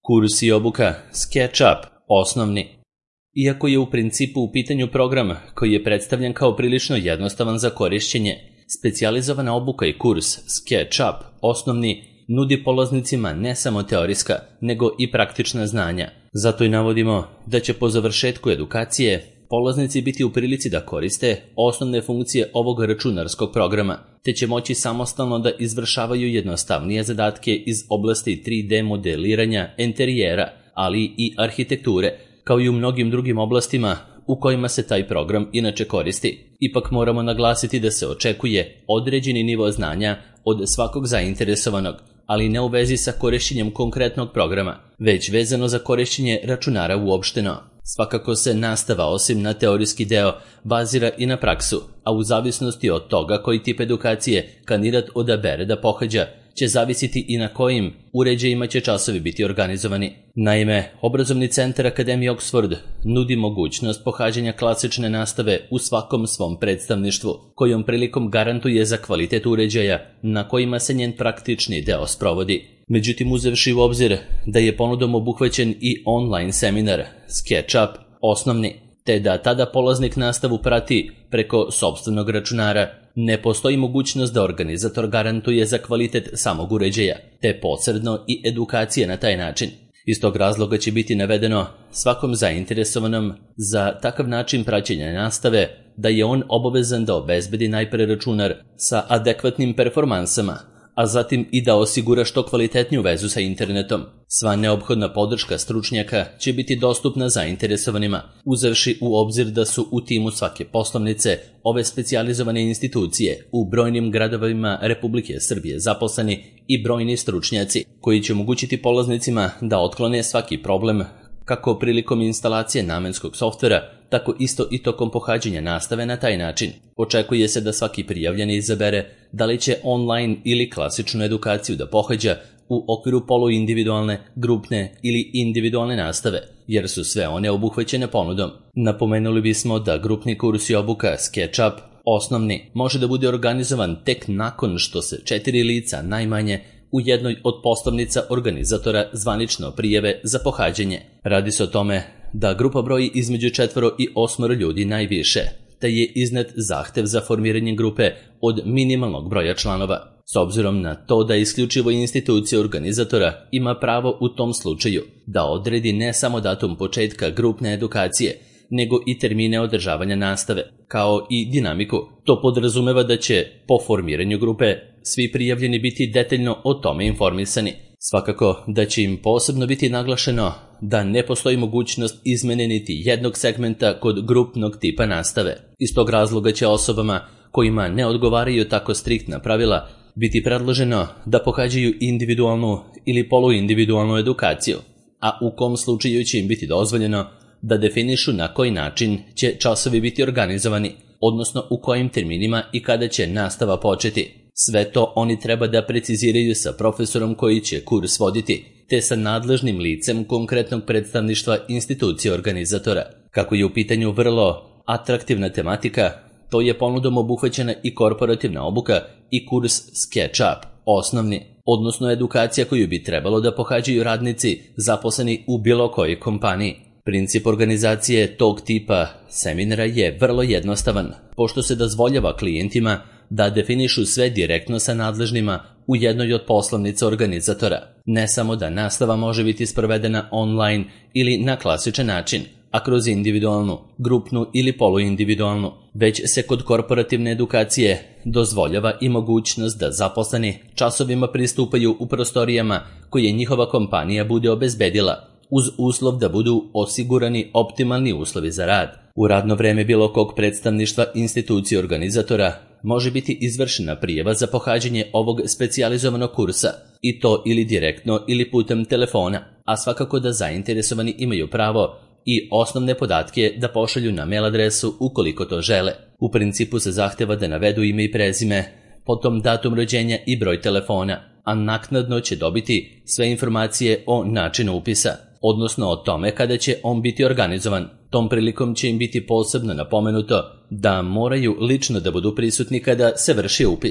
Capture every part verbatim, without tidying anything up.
Kurs i obuka SketchUp osnovni. Iako je u principu u pitanju program koji je predstavljen kao prilično jednostavan za korišćenje, specijalizovana obuka i kurs SketchUp osnovni nudi polaznicima ne samo teorijska, nego i praktična znanja. Zato i navodimo da će po završetku edukacije polaznici biti u prilici da koriste osnovne funkcije ovog računarskog programa, te će moći samostalno da izvršavaju jednostavnije zadatke iz oblasti tri D modeliranja enterijera, ali i arhitekture, kao i u mnogim drugim oblastima u kojima se taj program inače koristi. Ipak moramo naglasiti da se očekuje određeni nivo znanja od svakog zainteresovanog, ali ne u vezi sa korišćenjem konkretnog programa, već vezano za korišćenje računara uopšteno. Svakako se nastava, osim na teorijski deo, bazira i na praksu, a u zavisnosti od toga koji tip edukacije kandidat odabere da pohađa, će zavisiti i na kojim uređajima će časovi biti organizovani. Naime, Obrazovni centar Akademije Oxford nudi mogućnost pohađanja klasične nastave u svakom svom predstavništvu, kojom prilikom garantuje za kvalitet uređaja na kojima se njen praktični deo sprovodi. Međutim, uzevši u obzir da je ponudom obuhvaćen i online seminar SketchUp osnovni, te da tada polaznik nastavu prati preko sopstvenog računara, ne postoji mogućnost da organizator garantuje za kvalitet samog uređaja, te posredno i edukacije na taj način. Iz tog razloga će biti navedeno svakom zainteresovanom za takav način praćenja nastave da je on obavezan da obezbedi najpre računar sa adekvatnim performansama, a zatim i da osigura što kvalitetniju vezu sa internetom. Sva neophodna podrška stručnjaka će biti dostupna zainteresovanima, uzevši u obzir da su u timu svake poslovnice ove specijalizovane institucije u brojnim gradovima Republike Srbije zaposleni i brojni stručnjaci, koji će omogućiti polaznicima da otklone svaki problem kako prilikom instalacije namenskog softvera, tako isto i tokom pohađanja nastave na taj način. Očekuje se da svaki prijavljeni izabere da li će online ili klasičnu edukaciju da pohađa u okviru poluindividualne, grupne ili individualne nastave, jer su sve one obuhvaćene ponudom. Napomenuli bismo da grupni kurs i obuka SketchUp osnovni može da bude organizovan tek nakon što se četiri lica najmanje u jednoj od poslovnica organizatora zvanično prijave za pohađanje. Radi se o tome da grupa broji između četvoro i osmoro ljudi najviše, te je iznet zahtev za formiranje grupe od minimalnog broja članova. S obzirom na to da isključivo institucija organizatora ima pravo u tom slučaju da odredi ne samo datum početka grupne edukacije, nego i termine održavanja nastave, kao i dinamiku. To podrazumeva da će, po formiranju grupe, svi prijavljeni biti detaljno o tome informisani. Svakako da će im posebno biti naglašeno da ne postoji mogućnost izmene niti jednog segmenta kod grupnog tipa nastave. Iz tog razloga će osobama kojima ne odgovaraju tako striktna pravila biti predloženo da pohađaju individualnu ili poluindividualnu edukaciju, a u kom slučaju će im biti dozvoljeno da definišu na koji način će časovi biti organizovani, odnosno u kojim terminima i kada će nastava početi. Sve to oni treba da preciziraju sa profesorom koji će kurs voditi, te sa nadležnim licem konkretnog predstavništva institucije organizatora. Kako je u pitanju vrlo atraktivna tematika, to je ponudom obuhvaćena i korporativna obuka i kurs SketchUp osnovni, odnosno edukacija koju bi trebalo da pohađaju radnici zaposleni u bilo kojoj kompaniji. Princip organizacije tog tipa seminara je vrlo jednostavan, pošto se dozvoljava klijentima da definišu sve direktno sa nadležnima u jednoj od poslovnica organizatora. Ne samo da nastava može biti sprovedena online ili na klasičan način, a kroz individualnu, grupnu ili poluindividualnu, već se kod korporativne edukacije dozvoljava i mogućnost da zaposleni časovima pristupaju u prostorijama koje njihova kompanija bude obezbedila, uz uslov da budu osigurani optimalni uslovi za rad. U radno vreme bilo kog predstavništva institucije organizatora može biti izvršena prijava za pohađanje ovog specijalizovanog kursa, i to ili direktno ili putem telefona, a svakako da zainteresovani imaju pravo i osnovne podatke da pošalju na mail adresu ukoliko to žele. U principu se zahteva da navedu ime i prezime, potom datum rođenja i broj telefona, a naknadno će dobiti sve informacije o načinu upisa, odnosno o tome kada će on biti organizovan. Tom prilikom će im biti posebno napomenuto da moraju lično da budu prisutni kada se vrši upis.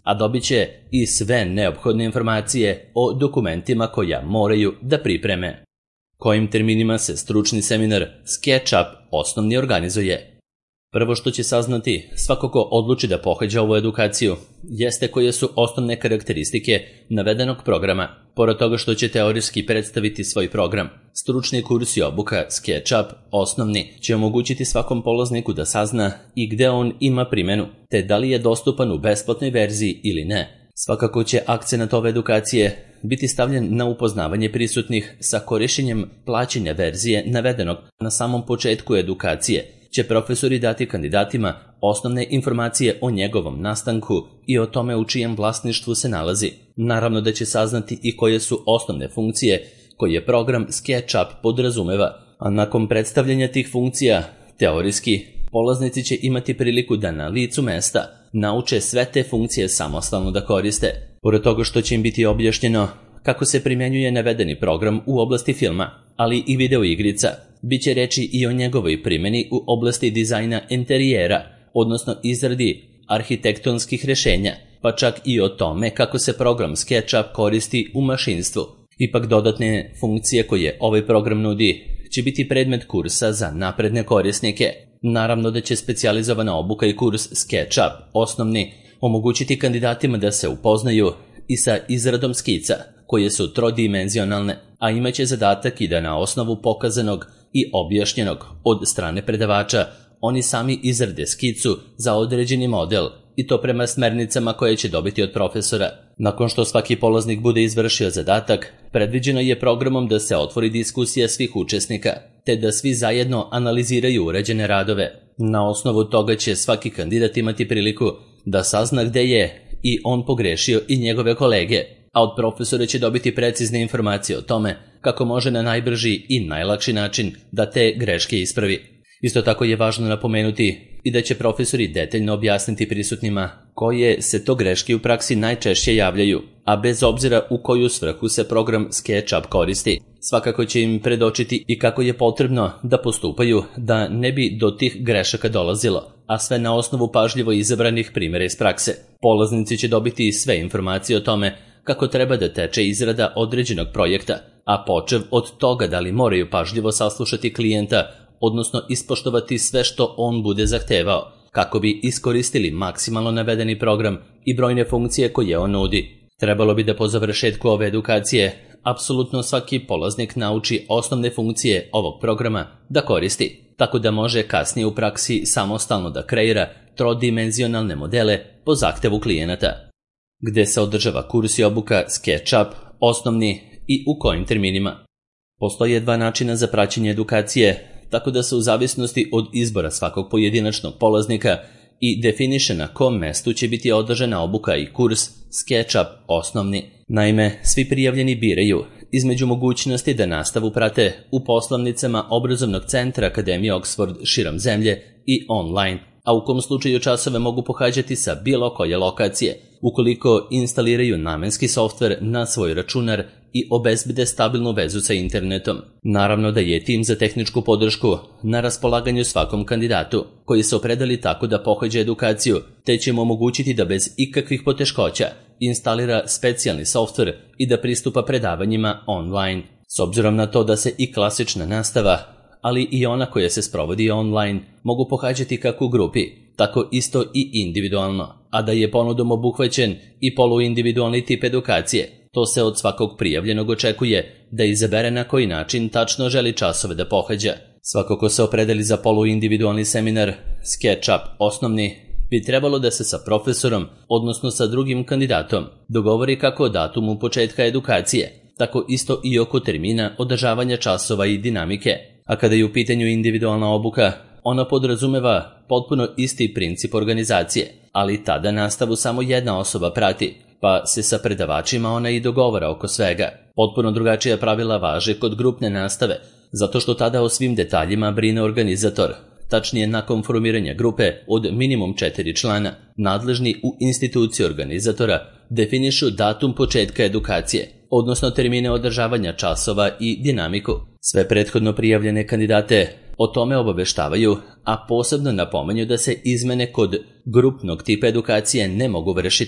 a dobit će i sve neophodne informacije o dokumentima koja moraju da pripreme. Kojim terminima se stručni seminar SketchUp osnovni organizuje? Prvo što će saznati svako ko odluči da pohađa ovu edukaciju jeste koje su osnovne karakteristike navedenog programa. Pored toga što će teorijski predstaviti svoj program, stručni kurs i obuka SketchUp osnovni će omogućiti svakom polazniku da sazna i gde on ima primenu, te da li je dostupan u besplatnoj verziji ili ne. Svakako će akcenat ove edukacije biti stavljen na upoznavanje prisutnih sa korišćenjem plaćanja verzije navedenog. Na samom početku edukacije će profesori dati kandidatima osnovne informacije o njegovom nastanku i o tome u čijem vlasništvu se nalazi. Naravno da će saznati i koje su osnovne funkcije koje program SketchUp podrazumeva, a nakon predstavljanja tih funkcija, teorijski, polaznici će imati priliku da na licu mesta nauče sve te funkcije samostalno da koriste. Pored toga što će im biti objašnjeno kako se primjenjuje navedeni program u oblasti filma, ali i video igrica, bit će reči i o njegovoj primjeni u oblasti dizajna interijera, odnosno izradi arhitektonskih rješenja, pa čak i o tome kako se program SketchUp koristi u mašinstvu. Ipak dodatne funkcije koje ovaj program nudi će biti predmet kursa za napredne korisnike. Naravno da će specijalizovana obuka i kurs SketchUp osnovni omogućiti kandidatima da se upoznaju i sa izradom skica, koje su trodimenzionalne, a imaće zadatak i da na osnovu pokazanog i objašnjenog od strane predavača oni sami izrade skicu za određeni model, i to prema smernicama koje će dobiti od profesora. Nakon što svaki polaznik bude izvršio zadatak, predviđeno je programom da se otvori diskusija svih učesnika, te da svi zajedno analiziraju urađene radove. Na osnovu toga će svaki kandidat imati priliku da sazna gde je i on pogrešio i njegove kolege, a od profesora će dobiti precizne informacije o tome kako može na najbrži i najlakši način da te greške ispravi. Isto tako je važno napomenuti i da će profesori detaljno objasniti prisutnima koje se to greške u praksi najčešće javljaju, a bez obzira u koju svrhu se program SketchUp koristi. Svakako će im predočiti i kako je potrebno da postupaju da ne bi do tih grešaka dolazilo, a sve na osnovu pažljivo izabranih primjera iz prakse. Polaznici će dobiti sve informacije o tome kako treba da teče izrada određenog projekta, a počev od toga da li moraju pažljivo saslušati klijenta, odnosno ispoštovati sve što on bude zahtevao, kako bi iskoristili maksimalno navedeni program i brojne funkcije koje on nudi. Trebalo bi da po završetku ove edukacije apsolutno svaki polaznik nauči osnovne funkcije ovog programa da koristi, tako da može kasnije u praksi samostalno da kreira trodimenzionalne modele po zahtevu klijenata. Gde se održava kurs i obuka SketchUp osnovni i u kojim terminima? Postoje dva načina za praćenje edukacije, tako da se u zavisnosti od izbora svakog pojedinačnog polaznika i definiše na kom mestu će biti održana obuka i kurs SketchUp osnovni. Naime, svi prijavljeni biraju između mogućnosti da nastavu prate u poslovnicama obrazovnog centra Akademije Oxford širom zemlje i online, a u kom slučaju časove mogu pohađati sa bilo koje lokacije, ukoliko instaliraju namenski softver na svoj računar i obezbede stabilnu vezu sa internetom. Naravno da je tim za tehničku podršku na raspolaganju svakom kandidatu koji se opredeli tako da pohađa edukaciju, te će mu omogućiti da bez ikakvih poteškoća instalira specijalni softver i da pristupa predavanjima online. S obzirom na to da se i klasična nastava, ali i ona koja se sprovodi online, mogu pohađati kako u grupi, tako isto i individualno, a da je ponudom obuhvaćen i poluindividualni tip edukacije, to se od svakog prijavljenog očekuje da izabere na koji način tačno želi časove da pohađa. Svako ko se opredeli za poluindividualni seminar SketchUp osnovni bi trebalo da se sa profesorom, odnosno sa drugim kandidatom, dogovori kako o datumu početka edukacije, tako isto i oko termina održavanja časova i dinamike. A kada je u pitanju individualna obuka, ona podrazumeva potpuno isti princip organizacije, ali tada nastavu samo jedna osoba prati, pa se sa predavačima ona i dogovara oko svega. Potpuno drugačija pravila važe kod grupne nastave, zato što tada o svim detaljima brine organizator. Tačnije, nakon formiranja grupe od minimum četiri člana, nadležni u instituciji organizatora definišu datum početka edukacije, odnosno termine održavanja časova i dinamiku. Sve prethodno prijavljene kandidate o tome obaveštavaju, a posebno napominju da se izmene kod grupnog tipa edukacije ne mogu vršiti.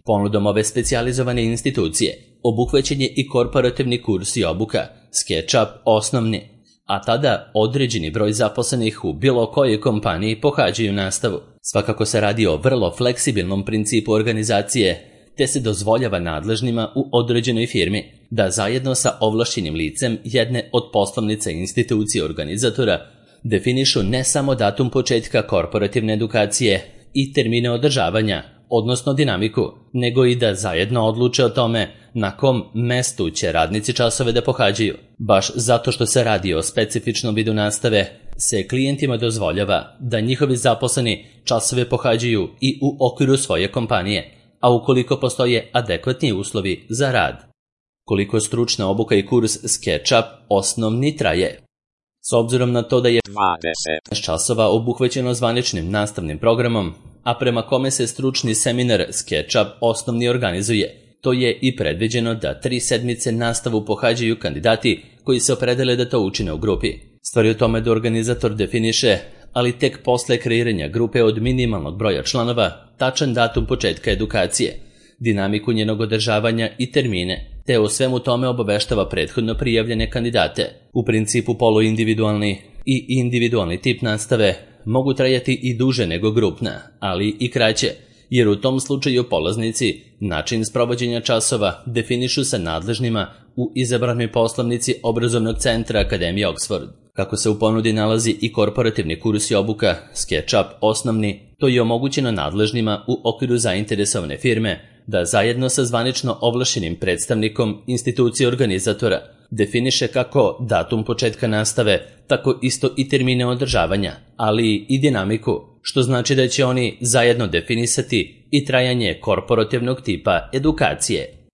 Ponudom ove specijalizovane institucije obuhvaćen je i korporativni kurs i obuka, SketchUp osnovni, a tada određeni broj zaposlenih u bilo kojoj kompaniji pohađaju nastavu. Svakako se radi o vrlo fleksibilnom principu organizacije, te se dozvoljava nadležnima u određenoj firmi da zajedno sa ovlašćenim licem jedne od poslovnica institucije organizatora definišu ne samo datum početka korporativne edukacije i termine održavanja, odnosno dinamiku, nego i da zajedno odluče o tome na kom mestu će radnici časove da pohađaju. Baš zato što se radi o specifičnom vidu nastave, se klijentima dozvoljava da njihovi zaposleni časove pohađaju i u okviru svoje kompanije, a ukoliko postoje adekvatni uslovi za rad. Koliko stručna obuka i kurs SketchUp osnovni traje? S obzirom na to da je dvadeset časova obuhvaćeno zvaničnim nastavnim programom, a prema kome se stručni seminar SketchUp osnovni organizuje, to je i predviđeno da tri sedmice nastavu pohađaju kandidati koji se opredele da to učine u grupi. Stvar je u tome da organizator definiše, ali tek posle kreiranja grupe od minimalnog broja članova, tačan datum početka edukacije, dinamiku njenog održavanja i termine, te o svemu tome obaveštava prethodno prijavljene kandidate. U principu poluindividualni i individualni tip nastave mogu trajati i duže nego grupna, ali i kraće, jer u tom slučaju polaznici način sprovođenja časova definišu sa nadležnima u izabranoj poslovnici obrazovnog centra Akademije Oxford. Kako se u ponudi nalazi i korporativni kurs i obuka SketchUp osnovni, to je omogućeno nadležnima u okviru zainteresovane firme da zajedno sa zvanično ovlašćenim predstavnikom institucije organizatora definiše kako datum početka nastave, tako isto i termine održavanja, ali i dinamiku, što znači da će oni zajedno definisati i trajanje korporativnog tipa edukacije.